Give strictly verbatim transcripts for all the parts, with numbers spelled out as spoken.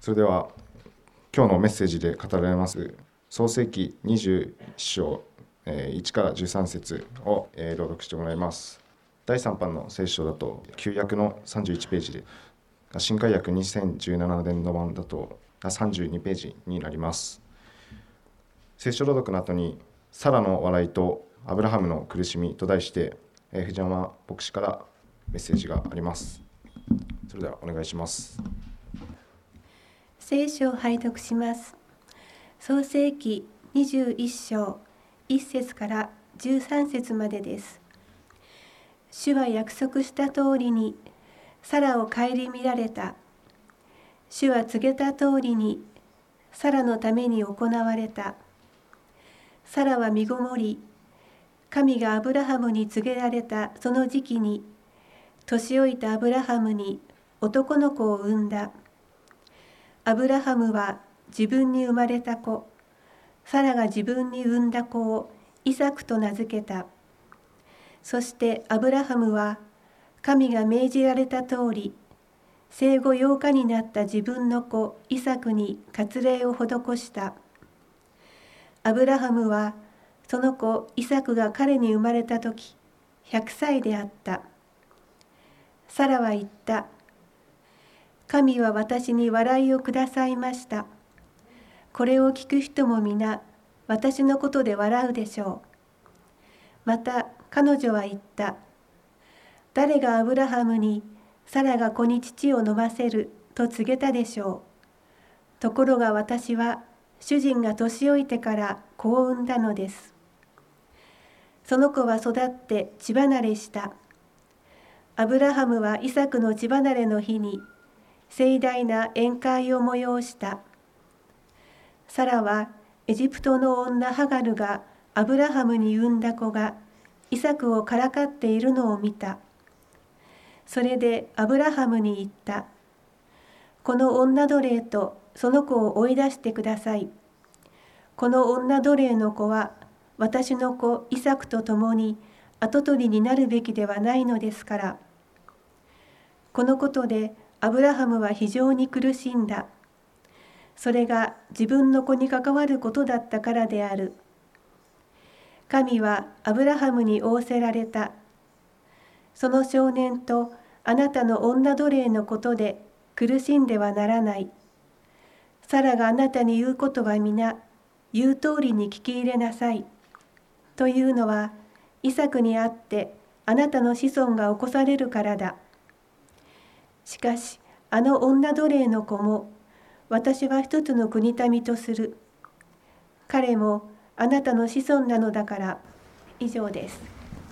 それでは今日のメッセージで語られます創世記にじゅういっ章いちからじゅうさん節を朗読してもらいます。だいさん版の聖書だと旧約のさんじゅういちページで、新海訳にせんじゅうななねん度版だとさんじゅうにページになります。聖書朗読の後にサラの笑いとアブラハムの苦しみと題して藤山牧師からメッセージがあります。それではお願いします。 聖書を拝読します。創世記にじゅういっ章いち節からじゅうさん節までです。主は約束した通りにサラを顧みられた。主は告げた通りにサラのために行われた。サラは身ごもり、神がアブラハムに告げられたその時期に、年老いたアブラハムに男の子を産んだ。アブラハムは自分に生まれた子、サラが自分に産んだ子をイサクと名付けた。そしてアブラハムは神が命じられた通り、生後ようかになった自分の子イサクに割礼を施した。アブラハムはその子イサクが彼に生まれたとき、ひゃくさいであった。サラは言った。神は私に笑いをくださいました。これを聞く人も皆、私のことで笑うでしょう。また彼女は言った。誰がアブラハムに、サラが子に乳を飲ませると告げたでしょう。ところが私は、主人が年老いてから子を産んだのです。その子は育って血離れした。アブラハムはイサクの血離れの日に、盛大な宴会を催した。サラはエジプトの女ハガルがアブラハムに産んだ子がイサクをからかっているのを見た。それでアブラハムに言った。この女奴隷とその子を追い出してください。この女奴隷の子は私の子イサクと共に跡取りになるべきではないのですから。このことでアブラハムは非常に苦しんだ。それが自分の子に関わることだったからである。神はアブラハムに仰せられた。その少年とあなたの女奴隷のことで苦しんではならない。サラがあなたに言うことは皆、言う通りに聞き入れなさい。というのは、イサクにあってあなたの子孫が起こされるからだ。しかし、あの女奴隷の子も、私は一つの国民とする。彼もあなたの子孫なのだから。以上です。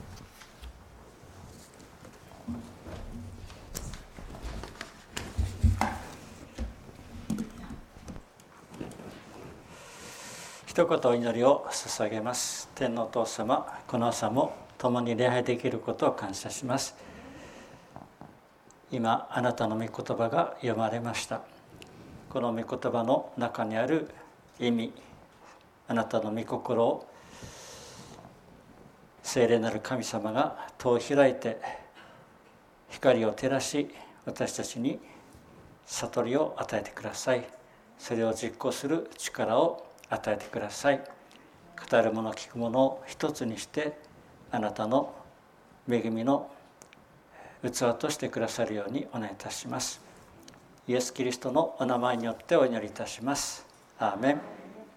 一言お祈りを捧げます。天のお父様、この朝も共に礼拝できることを感謝します。今あなたの御言葉が読まれました。この御言葉の中にある意味、あなたの御心を聖霊なる神様が戸を開いて光を照らし、私たちに悟りを与えてください。それを実行する力を与えてください。語るもの聞くものを一つにして、あなたの恵みの器としてくださるようにお願いいたします。イエス・キリストのお名前によってお祈りいたします。アーメン。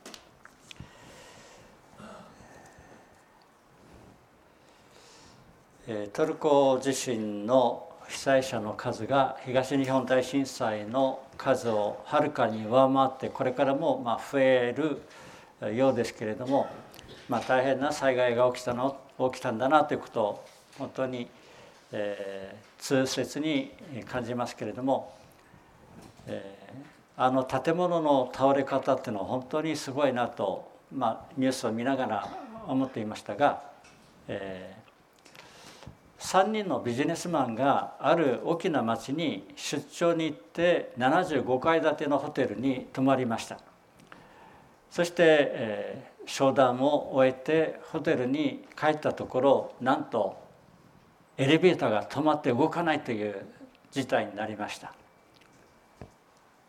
トルコ地震の被災者の数が東日本大震災の数をはるかに上回って、これからもまあ増えるようですけれども、まあ、大変な災害が起きたの起きたんだなということを本当に、えー、痛切に感じますけれども、えー、あの建物の倒れ方っていうのは本当にすごいなと、まあ、ニュースを見ながら思っていましたが、えーさんにんのビジネスマンがある大きな町に出張に行ってななじゅうごかい建てのホテルに泊まりました。そして、えー、商談を終えてホテルに帰ったところ、なんとエレベーターが止まって動かないという事態になりました。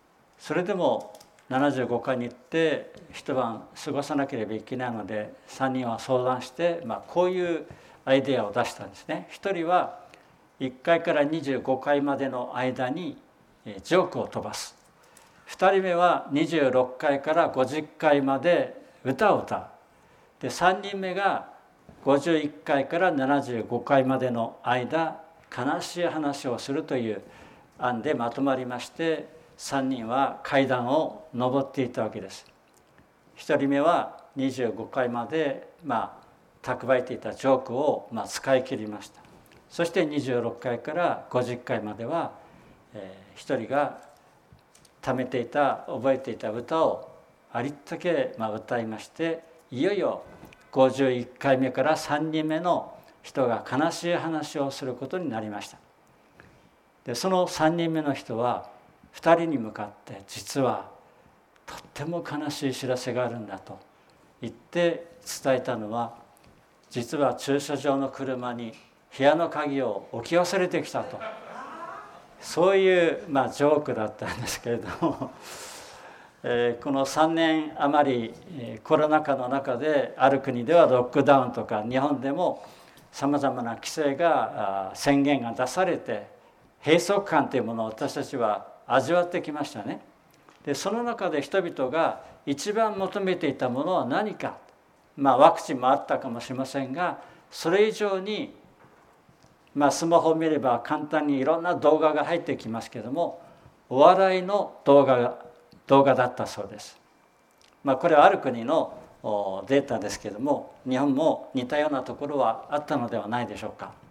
それでもななじゅうごかいに行って一晩過ごさなければいけないので、さんにんは相談して、まあ、こういうアイデアを出したんですね。ひとりはいっかいからにじゅうごかいまでの間にジョークを飛ばす。ふたりめはにじゅうろっかいからごじゅっかいまで歌を歌う。でさんにんめがごじゅういっかいからななじゅうごかいまでの間、悲しい話をするという案でまとまりまして、さんにんは階段を上っていったわけです。ひとりめはにじゅうごかいまで、まあ、蓄えていたジョークを、まあ、使い切りました。そしてにじゅうろっかいからごじゅっかいまでは、えー、ひとりが貯めていた覚えていた歌をありったけ、まあ、歌いまして、いよいよごじゅういっかいめからさんにんめの人が悲しい話をすることになりました。でそのさんにんめの人はふたりに向かって、実はとっても悲しい知らせがあるんだと言って伝えたのは、実は駐車場の車に部屋の鍵を置き忘れてきたと、そういう、まあ、ジョークだったんですけれども、えー、このさんねん余り、えー、コロナ禍の中である国ではロックダウンとか、日本でもさまざまな規制が宣言が出されて、閉塞感というものを私たちは味わってきましたね。でその中で人々が一番求めていたものは何か、まあ、ワクチンもあったかもしれませんが、それ以上に、まあ、スマホを見れば簡単にいろんな動画が入ってきますけれども、お笑いの動画が動画だったそうです。まあ、これはある国のデータですけれども、日本も似たようなところはあったのではないでしょうか。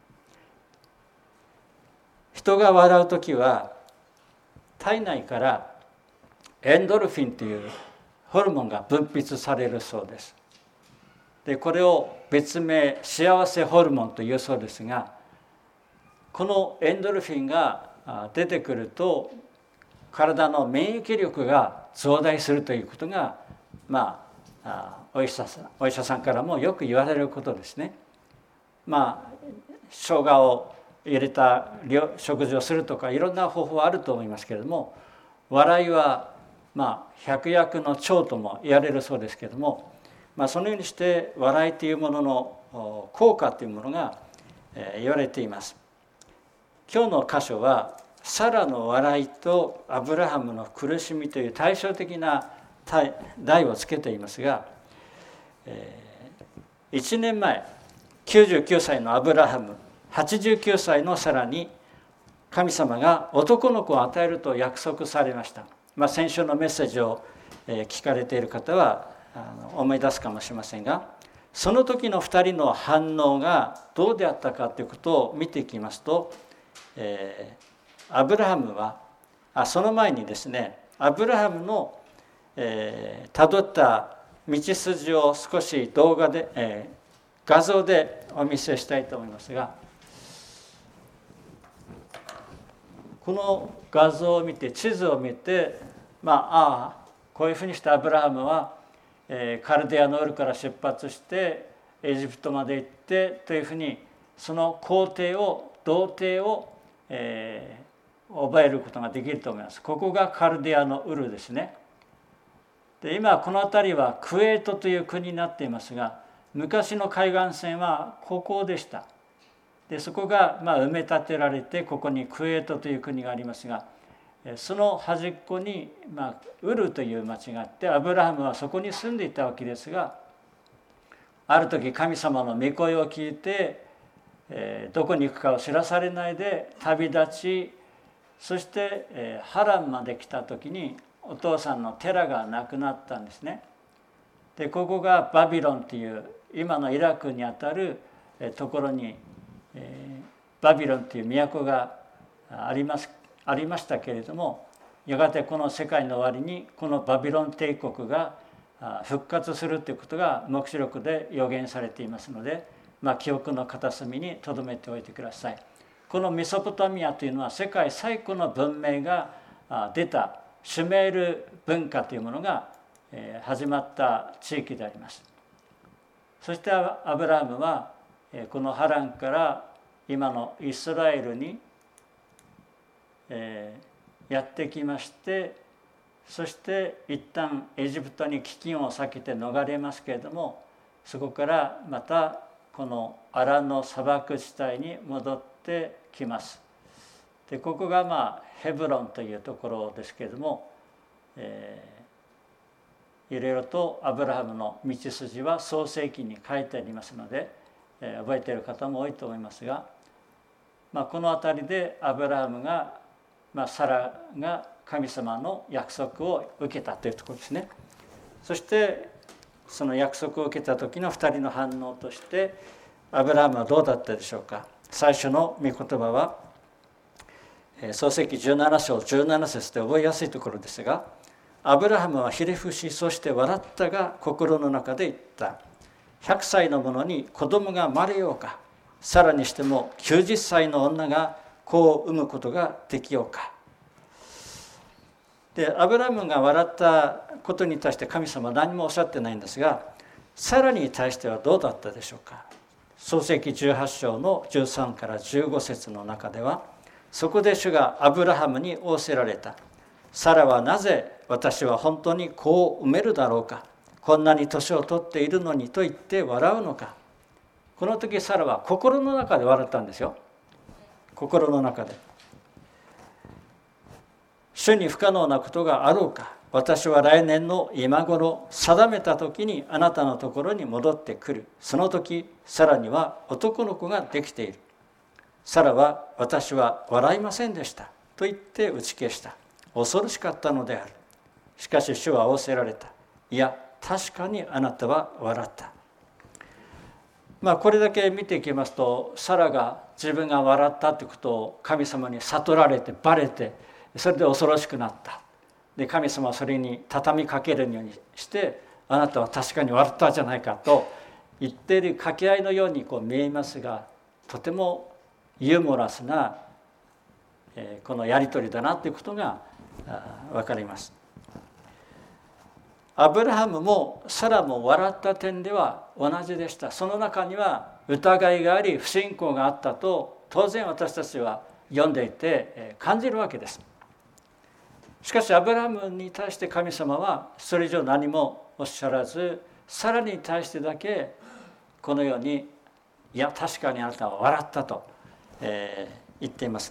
人が笑うときは体内からエンドルフィンというホルモンが分泌されるそうです。でこれを別名幸せホルモンというそうですが、このエンドルフィンが出てくると体の免疫力が増大するということが、まあ、お医者さん、お医者さんからもよく言われることですね。まあ生姜を入れた食事をするとか、いろんな方法はあると思いますけれども、笑いはまあ百薬の長とも言われるそうですけれども、まあ、そのようにして笑いというものの効果というものが言われています。今日の箇所はサラの笑いとアブラハムの苦しみという対照的な題をつけていますが、いちねんまえきゅうじゅうきゅうさいのアブラハム、はちじゅうきゅうさいのサラに神様が男の子を与えると約束されました。まあ、先週のメッセージを聞かれている方は思い出すかもしれませんが、その時のふたりの反応がどうであったかということを見ていきますと、えー、アブラハムはあその前にですね、アブラハムのえー、たどった道筋を少し動画で、えー、画像でお見せしたいと思いますが、この画像を見て、地図を見て、まあ、ああこういうふうにしてアブラハムは、えー、カルデアのウルから出発してエジプトまで行ってというふうに、その工程を動程を、えー、覚えることができると思います。ここがカルデアのウルですね。で今この辺りはクウェートという国になっていますが、昔の海岸線はここでした。でそこがまあ埋め立てられて、ここにクウェートという国がありますが、その端っこに、まあ、ウルという町があって、アブラハムはそこに住んでいたわけですが、ある時神様の御声を聞いて、えー、どこに行くかを知らされないで旅立ち、そして、えー、ハランまで来た時にお父さんのテラが亡くなったんですね。でここがバビロンという今のイラクにあたるところに、えー、バビロンという都があります、ありましたけれども、やがてこの世界の終わりにこのバビロン帝国が復活するということが黙示録で予言されていますので、まあ、記憶の片隅に留めておいてください。このメソポタミアというのは世界最古の文明が出たシュメール文化というものが始まった地域であります。そしてアブラハムはこのハランから今のイスラエルにやってきまして、 そして一旦エジプトに飢饉を避けて逃れますけれども、そこからまたこのアラの砂漠地帯に戻ってきます。でここがまあヘブロンというところですけれども、えー、いろいろとアブラハムの道筋は創世記に書いてありますので、えー、覚えている方も多いと思いますが、まあ、この辺りでアブラハムが、まあ、サラが神様の約束を受けたというところですね。そしてその約束を受けた時のふたりの反応としてアブラハムはどうだったでしょうか。最初の御言葉は創世記じゅうなな章じゅうなな節で覚えやすいところですが、アブラハムはひれ伏し、そして笑ったが心の中で言った。ひゃくさいの者に子供が生まれようか、さらにしてもきゅうじゅっさいの女が子を産むことができようか。でアブラハムが笑ったことに対して神様は何もおっしゃってないんですが、サラに対してはどうだったでしょうか。創世記じゅうはち章のじゅうさんからじゅうご節の中では、そこで主がアブラハムに仰せられた。サラはなぜ私は本当に子を産めるだろうか、こんなに年を取っているのにと言って笑うのか。この時サラは心の中で笑ったんですよ。心の中で。主に不可能なことがあろうか、私は来年の今頃定めた時にあなたのところに戻ってくる。その時サラには男の子ができている。サラは私は笑いませんでしたと言って打ち消した。恐ろしかったのである。しかし主は仰せられた。いや確かにあなたは笑った。まあこれだけ見ていきますと、サラが自分が笑ったということを神様に悟られてバレて、それで恐ろしくなった。で神様はそれに畳みかけるようにして、あなたは確かに笑ったじゃないかと言っている掛け合いのようにこう見えますが、とてもユーモラスなこのやり取りだなということが分かります。アブラハムもサラも笑った点では同じでした。その中には疑いがあり不信仰があったと当然私たちは読んでいて感じるわけです。しかしアブラハムに対して神様はそれ以上何もおっしゃらず、サラに対してだけこのようにいや確かにあなたは笑ったとえー、言っています。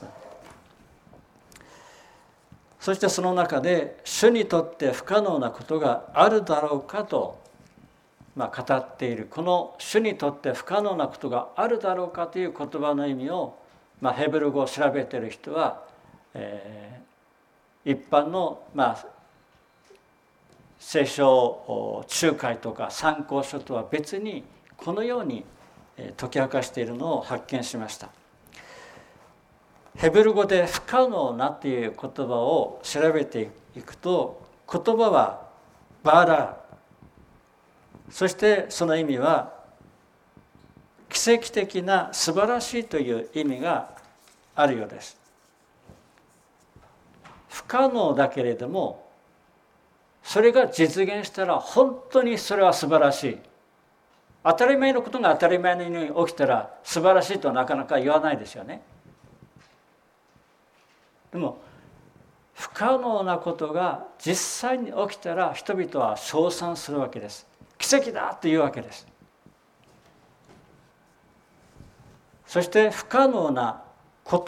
そしてその中で主にとって不可能なことがあるだろうかと、まあ、語っている。この主にとって不可能なことがあるだろうかという言葉の意味を、まあ、ヘブル語を調べている人は、えー、一般の、まあ、聖書仲介とか参考書とは別にこのように解き明かしているのを発見しました。ヘブル語で不可能なという言葉を調べていくと、言葉はバラ、そしてその意味は奇跡的な素晴らしいという意味があるようです。不可能だけれどもそれが実現したら本当にそれは素晴らしい。当たり前のことが当たり前のように起きたら素晴らしいとはなかなか言わないですよね。でも不可能なことが実際に起きたら人々は称賛するわけです。奇跡だというわけです。そして不可能なこと、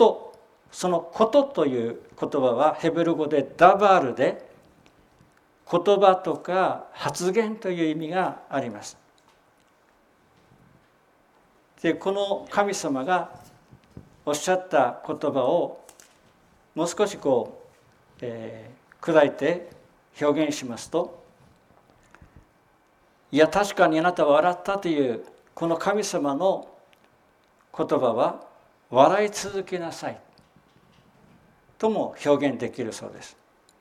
そのことという言葉はヘブル語でダバールで言葉とか発言という意味があります。でこの神様がおっしゃった言葉をもう少しこう、えー、砕いて表現しますと、いや確かにあなたは笑ったというこの神様の言葉は笑い続けなさいとも表現できるそうです。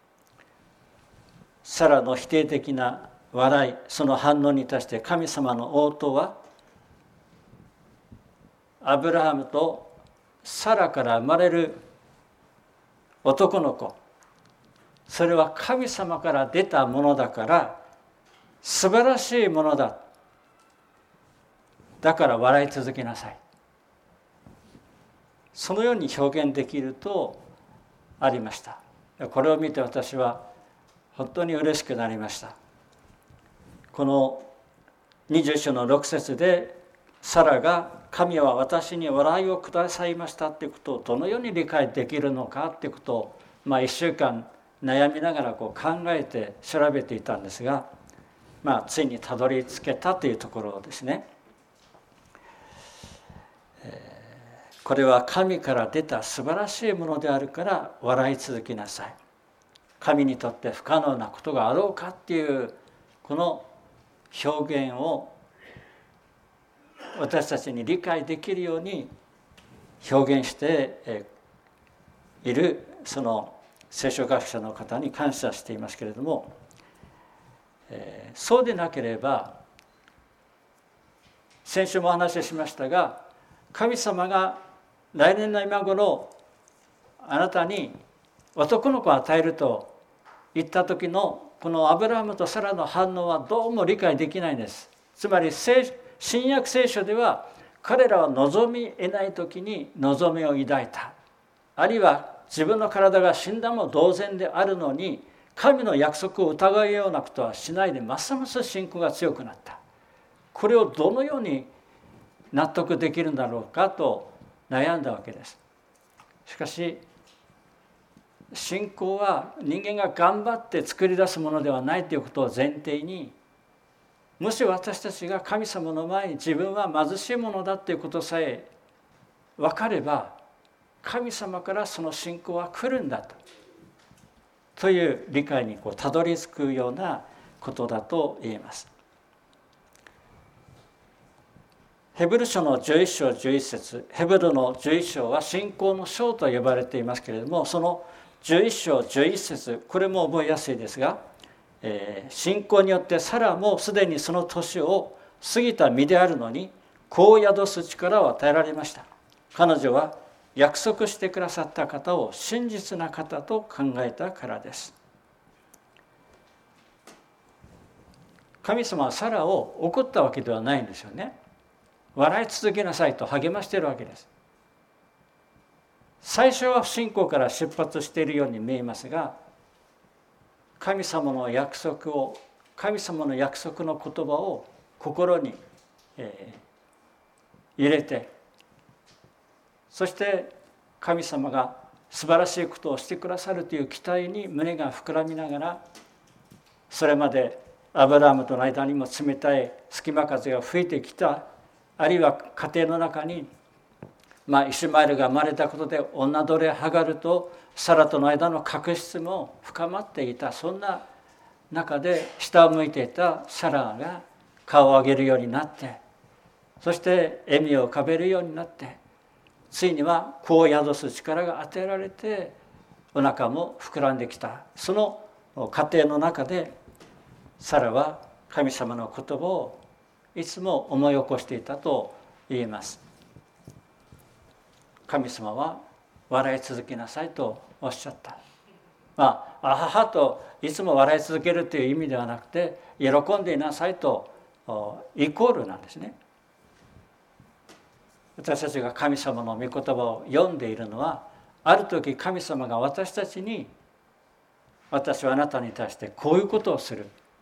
サラの否定的な笑い、その反応に対して神様の応答は、アブラハムとサラから生まれる男の子、それは神様から出たものだから素晴らしいものだ、だから笑い続けなさい、そのように表現できるとありました。これを見て私は本当に嬉しくなりました。このにじゅう章のろく節でサラが神は私に笑いをくださいましたということをどのように理解できるのかということを、まあ、いっしゅうかん悩みながらこう考えて調べていたんですが、まあ、ついにたどり着けたというところですね。これは神から出た素晴らしいものであるから笑い続けなさい。神にとって不可能なことがあろうかっていうこの表現を私たちに理解できるように表現しているその聖書学者の方に感謝していますけれども、そうでなければ先週もお話ししましたが、神様が来年の今頃あなたに男の子を与えると言った時のこのアブラハムとサラの反応はどうも理解できないんです。つまり新約聖書では彼らは望み得ない時に望みを抱いた、あるいは自分の体が死んだも同然であるのに神の約束を疑うようなことはしないでますます信仰が強くなった。これをどのように納得できるんだろうかと悩んだわけです。しかし信仰は人間が頑張って作り出すものではないということを前提に、もし私たちが神様の前に自分は貧しいものだということさえ分かれば、神様からその信仰は来るんだとという理解にこうたどり着くようなことだと言えます。ヘブル書のじゅういっ章じゅういち節、ヘブルのじゅういっ章は信仰の章と呼ばれていますけれども、そのじゅういっ章じゅういち節、これも覚えやすいですが、えー、信仰によってサラもすでにその年を過ぎた身であるのに子を宿す力を与えられました。彼女は約束してくださった方を真実な方と考えたからです。神様はサラを怒ったわけではないんですよね。笑い続けなさいと励ましているわけです。最初は不信仰から出発しているように見えますが、神様の約束を神様の約束の言葉を心に、えー、入れて、そして神様が素晴らしいことをしてくださるという期待に胸が膨らみながら、それまでアブラハムとの間にも冷たい隙間風が吹いてきた、あるいは家庭の中に、まあ、イシュマエルが生まれたことで女奴隷ハガルとサラとの間の確執も深まっていた。そんな中で下を向いていたサラが顔を上げるようになって、そして笑みを浮かべるようになって、ついには子を宿す力が与えられてお腹も膨らんできた。その過程の中でサラは神様の言葉をいつも思い起こしていたと言えます。神様は笑い続けなさいとおっしゃった。まあ、あははといつも笑い続けるという意味ではなくて、喜んでいなさいとイコールなんですね。私たちが神様の御言葉を読んでいるのは、ある時神様が私たちに、私はあなたに対してこういうことをする。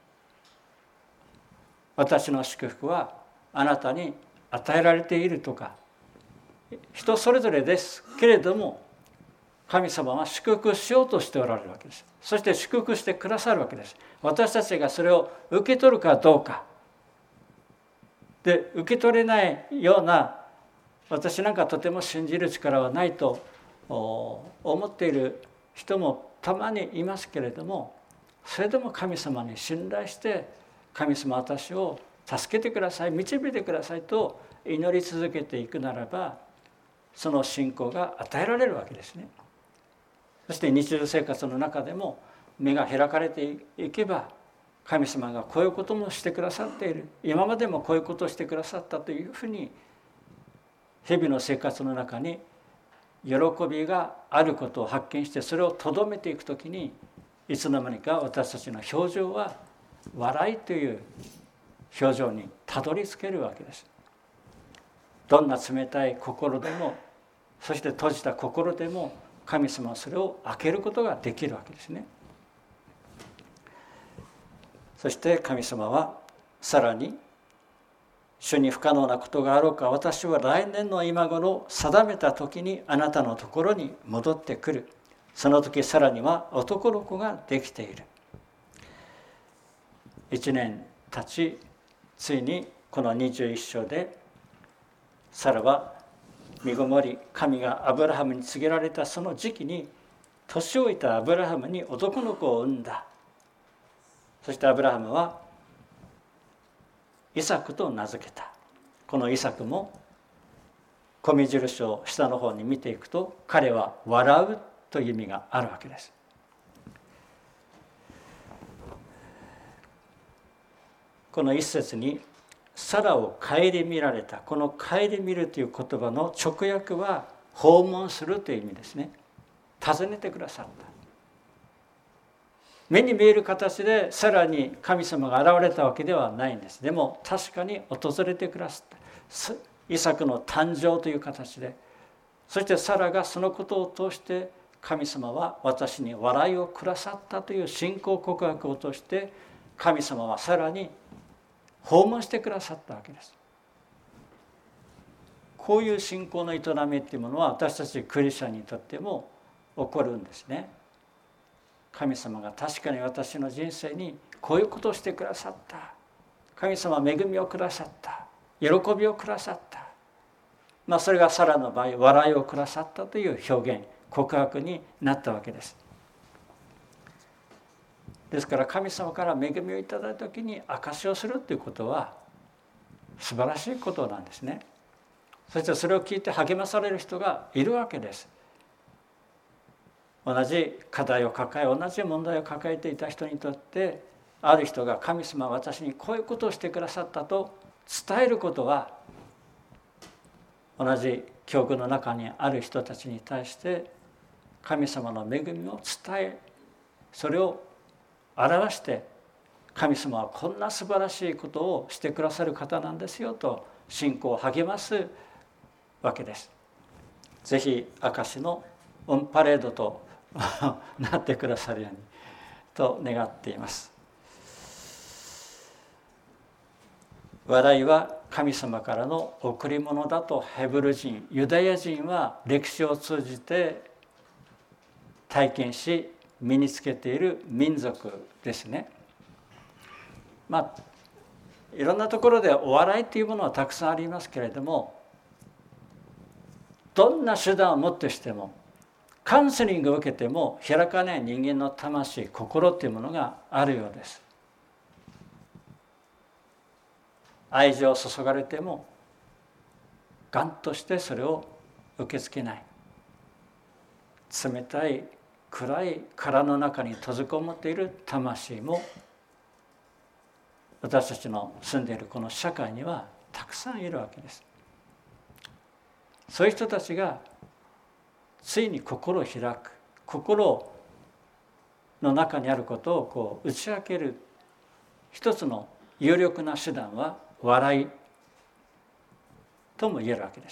私の祝福はあなたに与えられているとか、人それぞれですけれども、神様は祝福しようとしておられるわけです。そして祝福してくださるわけです。私たちがそれを受け取るかどうかで、受け取れないような、私なんかとても信じる力はないと思っている人もたまにいますけれども、それでも神様に信頼して、神様私を助けてください、導いてくださいと祈り続けていくならば、その信仰が与えられるわけですね。そして日常生活の中でも目が開かれていけば、神様がこういうこともしてくださっている、今までもこういうことをしてくださったというふうに、日々の生活の中に喜びがあることを発見して、それをとどめていくときに、いつの間にか私たちの表情は笑いという表情にたどり着けるわけです。どんな冷たい心でも、そして閉じた心でも、神様はそれを開けることができるわけですね。 そして神様はさらに、主に不可能なことがあろうか、私は来年の今頃定めた時にあなたのところに戻ってくる。その時さらには男の子ができている。一年経ち、ついにこのにじゅういっ章でサラは身ごもり、神がアブラハムに告げられたその時期に年老いたアブラハムに男の子を産んだ。そしてアブラハムはイサクと名付けた。このイサクも米印を下の方に見ていくと、彼は笑うという意味があるわけです。この一節にサラを顧みられた、この顧みるという言葉の直訳は訪問するという意味ですね。訪ねてくださった。目に見える形でサラに神様が現れたわけではないんです。でも確かに訪れてくださった。イサクの誕生という形で、そしてサラがそのことを通して神様は私に笑いをくださったという信仰告白を通して、神様はサラに訪問してくださったわけです。こういう信仰の営みっていうものは私たちクリスチャンにとっても起こるんですね。神様が確かに私の人生にこういうことをしてくださった。神様は恵みをくださった。喜びをくださった。まあそれがサラの場合、笑いをくださったという表現、告白になったわけです。ですから神様から恵みをいただいたときに証しをするということは素晴らしいことなんですね。そしてそれを聞いて励まされる人がいるわけです。同じ課題を抱え、同じ問題を抱えていた人にとって、ある人が神様は私にこういうことをしてくださったと伝えることは、同じ境遇の中にある人たちに対して神様の恵みを伝え、それを表して、神様はこんな素晴らしいことをしてくださる方なんですよと信仰を励ますわけです。ぜひ証のオンパレードとなってくださるようにと願っています。笑いは神様からの贈り物だとヘブル人、ユダヤ人は歴史を通じて体験し身につけている民族ですね。まあいろんなところでお笑いというものはたくさんありますけれども、どんな手段をもってしても、カウンセリングを受けても開かない人間の魂、心というものがあるようです。愛情を注がれてもガンとしてそれを受け付けない、冷たい暗い殻の中に閉じこもっている魂も私たちの住んでいるこの社会にはたくさんいるわけです。そういう人たちがついに心を開く、心の中にあることをこう打ち明ける一つの有力な手段は笑いとも言えるわけです。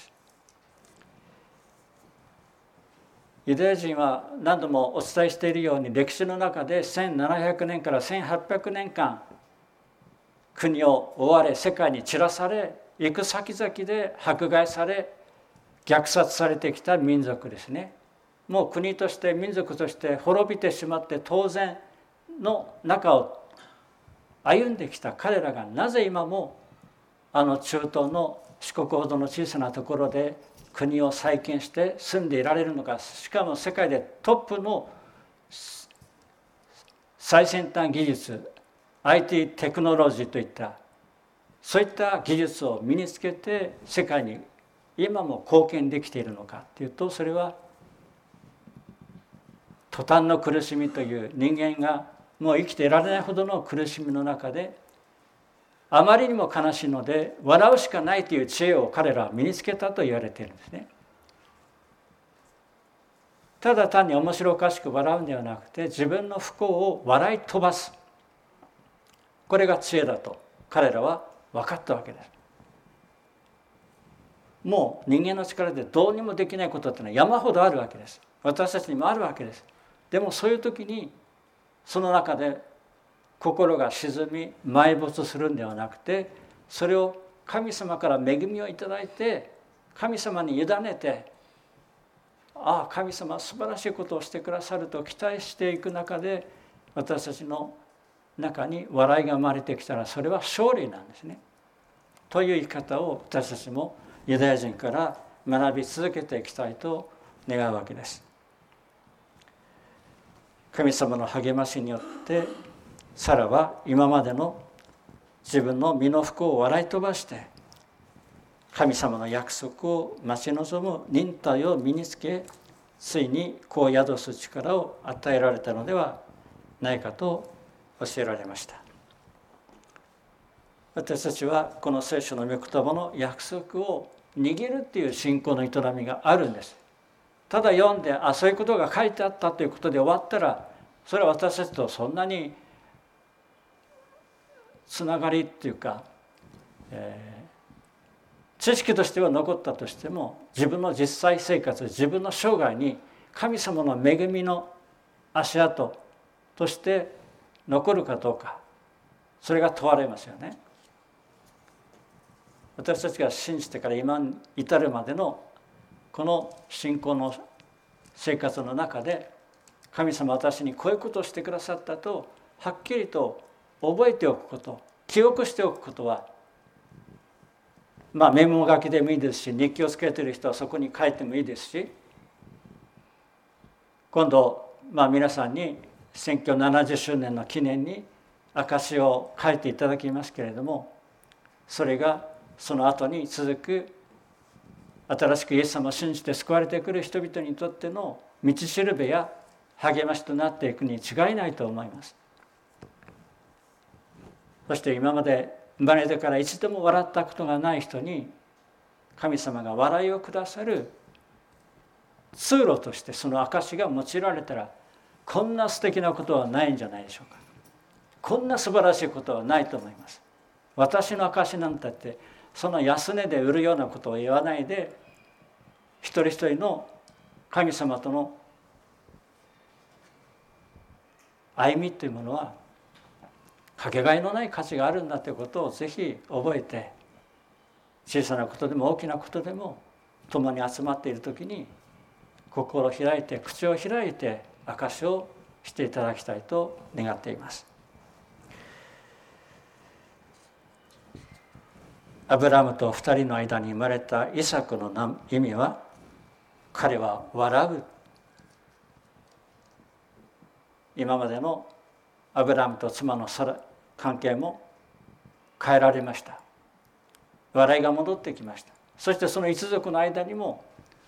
ユダヤ人は何度もお伝えしているように、歴史の中でせんななひゃくねんからせんはっぴゃくねんかん国を追われ、世界に散らされ、行く先々で迫害され、虐殺されてきた民族ですね。もう国として民族として滅びてしまって当然の中を歩んできた彼らが、なぜ今もあの中東の四国ほどの小さなところで国を再建して住んでいられるのか。しかも世界でトップの最先端技術、 アイティー テクノロジーといったそういった技術を身につけて世界に今も貢献できているのかというと、それは途端の苦しみという、人間がもう生きていられないほどの苦しみの中で、あまりにも悲しいので笑うしかないという知恵を彼らは身につけたと言われているんですね。ただ単に面白おかしく笑うんではなくて、自分の不幸を笑い飛ばす、これが知恵だと彼らは分かったわけです。もう人間の力でどうにもできないことっていうのは山ほどあるわけです。私たちにもあるわけです。でもそういう時にその中で心が沈み埋没するんではなくて、それを神様から恵みをいただいて神様に委ねて、ああ神様は素晴らしいことをしてくださると期待していく中で、私たちの中に笑いが生まれてきたら、それは勝利なんですね。という生き方を私たちもユダヤ人から学び続けていきたいと願うわけです。神様の励ましによってサラは今までの自分の身の不幸を笑い飛ばして、神様の約束を待ち望む忍耐を身につけ、ついに子を宿す力を与えられたのではないかと教えられました。私たちはこの聖書の御言葉の約束を握るっていう信仰の営みがあるんです。ただ読んで、あ、そういうことが書いてあったということで終わったら、それは私たちとそんなにつながりっていうか、えー、知識としては残ったとしても、自分の実際生活、自分の生涯に神様の恵みの足跡として残るかどうか、それが問われますよね。私たちが信じてから今に至るまでのこの信仰の生活の中で、神様は私にこういうことをしてくださったとはっきりと覚えておくこと、記憶しておくことは、まあメモ書きでもいいですし、日記をつけている人はそこに書いてもいいですし、今度、まあ、皆さんに宣教ななじゅっしゅうねんの記念に証を書いていただきますけれども、それがその後に続く新しくイエス様を信じて救われてくる人々にとっての道しるべや励ましとなっていくに違いないと思います。そして今まで生まれてから一度も笑ったことがない人に神様が笑いをくださる通路としてその証が用いられたら、こんな素敵なことはないんじゃないでしょうか。こんな素晴らしいことはないと思います。私の証なんてってその安値で売るようなことを言わないで、一人一人の神様との歩みというものはかけがえのない価値があるんだということをぜひ覚えて、小さなことでも大きなことでも共に集まっているときに心を開いて、口を開いて証しをしていただきたいと願っています。アブラムと二人の間に生まれたイサクの意味は、彼は笑う。今までのアブラムと妻の関係も変えられました。笑いが戻ってきました。そしてその一族の間にも、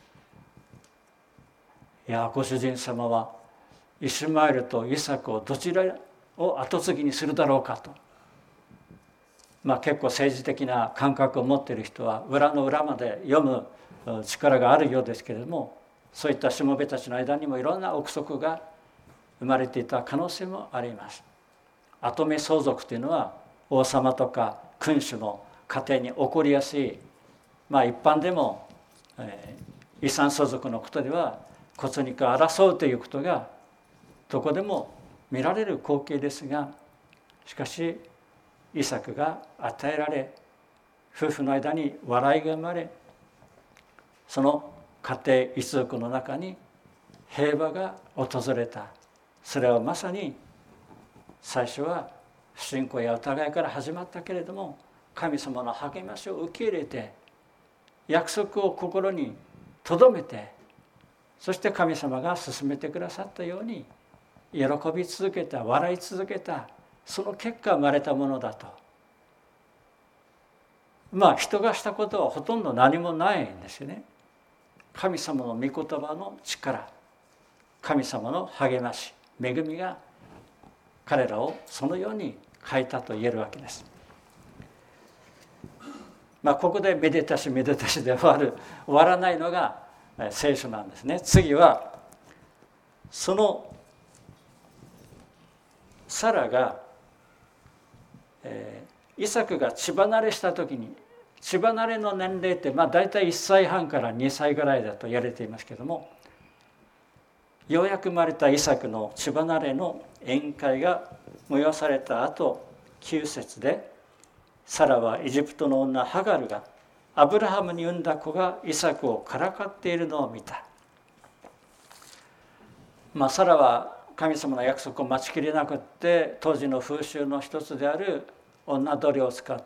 いやご主人様はイシュマエルとイサクをどちらを後継ぎにするだろうかと、まあ、結構政治的な感覚を持っている人は裏の裏まで読む力があるようですけれども、そういったしもべたちの間にもいろんな憶測が生まれていた可能性もあります。跡目相続というのは王様とか君主の家庭に起こりやすい、まあ一般でも、えー、遺産相続のことでは骨肉を争うということがどこでも見られる光景ですが、しかしイサクが与えられ、夫婦の間に笑いが生まれ、その家庭一族の中に平和が訪れた。それはまさに最初は不信仰や疑いから始まったけれども、神様の励ましを受け入れて約束を心に留めて、そして神様が進めてくださったように喜び続けた、笑い続けた、その結果生まれたものだと。まあ人がしたことはほとんど何もないんですよね。神様の御言葉の力、神様の励まし、恵みが彼らをそのように変えたと言えるわけです。まあここでめでたしめでたしで終わる終わらないのが聖書なんですね。次はそのサラが、えー、イサクが血離れした時に、血離れの年齢ってまあ大体いっさいはんからにさいぐらいだと言われていますけれども、ようやく生まれたイサクの血離れの宴会が催された後、きゅう節でサラはエジプトの女ハガルがアブラハムに産んだ子がイサクをからかっているのを見た。まあ、サラは神様の約束を待ちきれなくって、当時の風習の一つである女鳥を使って、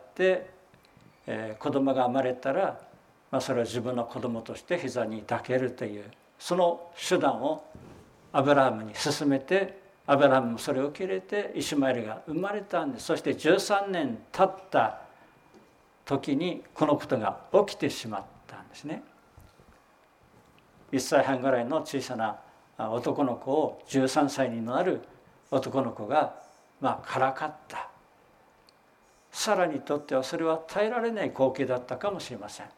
えー、子供が生まれたら、まあ、それを自分の子供として膝に抱けるという、その手段をアブラハムに勧めて、アブラハムもそれを受け入れてイシュマエルが生まれたんです。そしてじゅうさんねん経った時にこのことが起きてしまったんですね。いっさいはんぐらいの小さな男の子をじゅうさんさいになる男の子がまあからかった。サラにとってはそれは耐えられない光景だったかもしれません。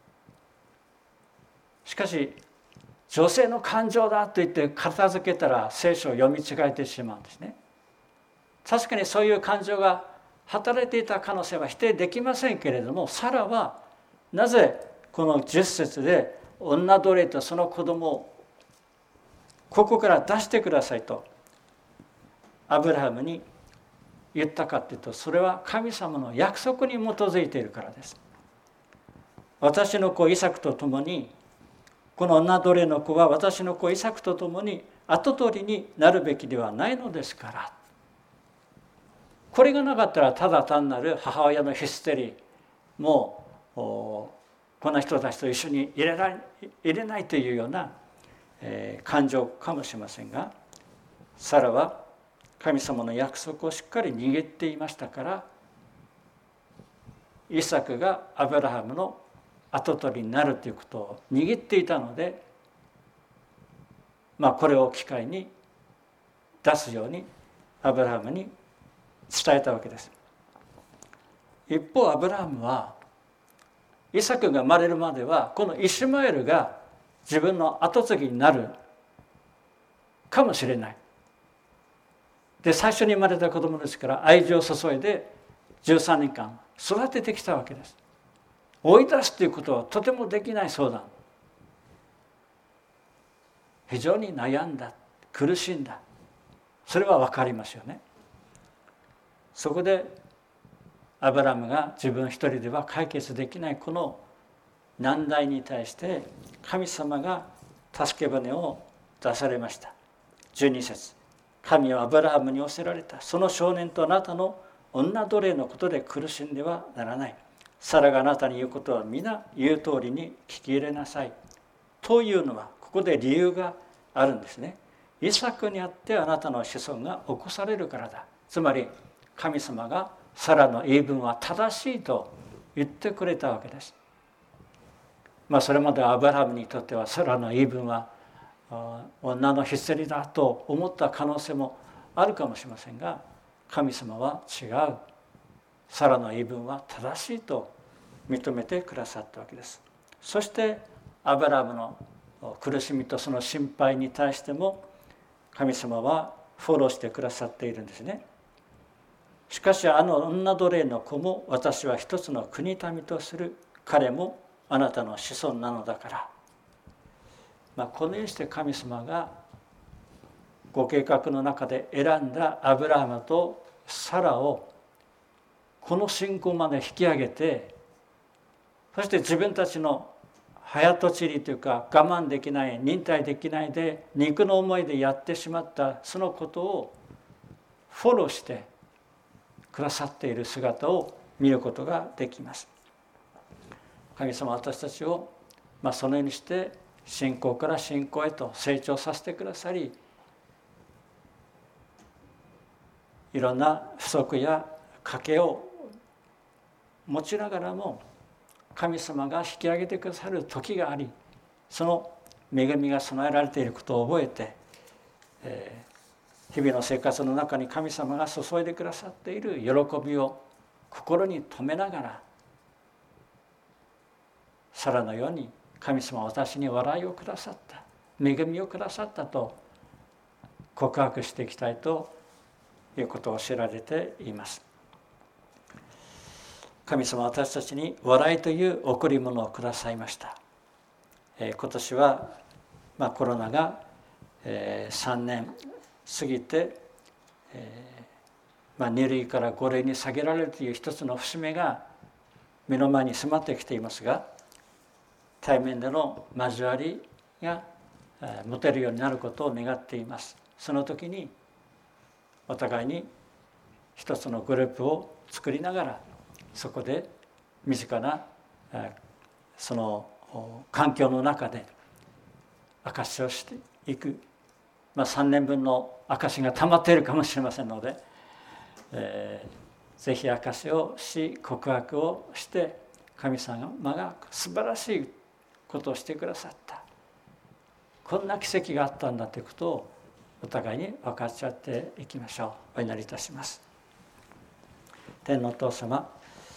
しかし女性の感情だと言って片付けたら聖書を読み違えてしまうんですね。確かにそういう感情が働いていた可能性は否定できませんけれども、サラはなぜこのじゅっ節で女奴隷とその子供をここから出してくださいとアブラハムに言ったかというと、それは神様の約束に基づいているからです。私の子イサクと共に、この女奴隷の子は私の子イサクと共に跡取りになるべきではないのですから。これがなかったらただ単なる母親のヒステリー、もうこの人たちと一緒に入れない、入れないというような、えー、感情かもしれませんが、サラは神様の約束をしっかり握っていましたから、イサクがアブラハムの跡取りになるということを握っていたので、まあこれを機会に出すようにアブラハムに伝えたわけです。一方アブラハムはイサクが生まれるまではこのイシュマエルが自分の跡継ぎになるかもしれない。で最初に生まれた子供ですから愛情を注いでじゅうさんねんかん育ててきたわけです。追い出すということはとてもできない相談。非常に悩んだ、苦しんだ、それは分かりますよね。そこでアブラハムが自分一人では解決できないこの難題に対して神様が助け舟を出されました。じゅうに節、神はアブラハムに仰せられた。その少年とあなたの女奴隷のことで苦しんではならない。サラがあなたに言うことは皆言う通りに聞き入れなさい。というのはここで理由があるんですね。イサクにあってあなたの子孫が起こされるからだ。つまり神様がサラの言い分は正しいと言ってくれたわけです。まあそれまでアブラハムにとってはサラの言い分は女のひっせりだと思った可能性もあるかもしれませんが、神様は違う。サラの言い分は正しいと認めてくださったわけです。そしてアブラハムの苦しみとその心配に対しても神様はフォローしてくださっているんですね。しかしあの女奴隷の子も私は一つの国民とする。彼もあなたの子孫なのだから。まあ、このようにして神様がご計画の中で選んだアブラハムとサラをこの信仰まで引き上げて、そして自分たちの早とちりというか我慢できない、忍耐できないで肉の思いでやってしまったそのことをフォローしてくださっている姿を見ることができます。神様は私たちを、まあ、そのようにして信仰から信仰へと成長させてくださり、いろんな不足や賭けを持ちながらも神様が引き上げてくださる時があり、その恵みが備えられていることを覚えて、えー、日々の生活の中に神様が注いでくださっている喜びを心に留めながら、サラのように神様は私に笑いをくださった、恵みをくださったと告白していきたいということを知られています。神様は私たちに笑いという贈り物をくださいました。えー、今年は、まあ、コロナが、えー、さんねん過ぎて、えまあ、に類からご類に下げられるという一つの節目が目の前に迫ってきていますが、対面での交わりが持てるようになることを願っています。その時にお互いに一つのグループを作りながら、そこで身近なその環境の中で証しをしていく、まあ、さんねんぶんの証しが溜まっているかもしれませんので、えー、ぜひ証しをし告白をして、神様が素晴らしいことをしてくださった、こんな奇跡があったんだということをお互いに分かち合っていきましょう。お祈りいたします。天のお父様、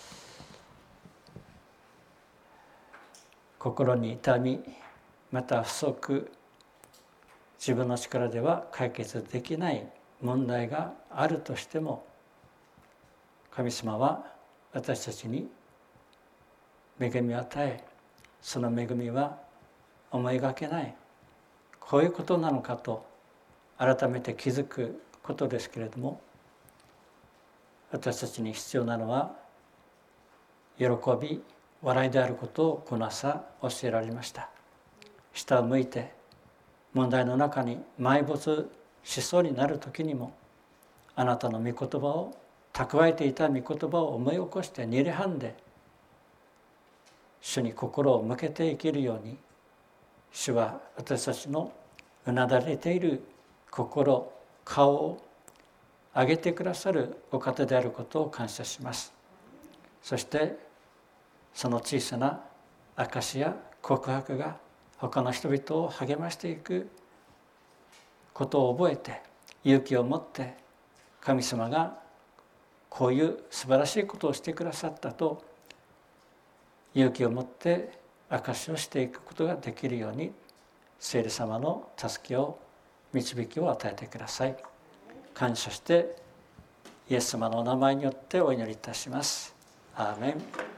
心に痛み、また不足、自分の力では解決できない問題があるとしても、神様は私たちに恵みを与え、その恵みは思いがけない、こういうことなのかと改めて気づくことですけれども、私たちに必要なのは喜び、笑いであることをこの朝教えられました。下を向いて問題の中に埋没しそうになる時にも、あなたの御言葉を蓄えていた御言葉を思い起こして二礼半で主に心を向けて生きるように、主は私たちのうなだれている心、顔を上げてくださるお方であることを感謝します。そしてその小さな証や告白が他の人々を励ましていくことを覚えて、勇気を持って神様がこういう素晴らしいことをしてくださったと勇気を持って証しをしていくことができるように、聖霊様の助けを導きを与えてください。感謝してイエス様のお名前によってお祈りいたします。アーメン。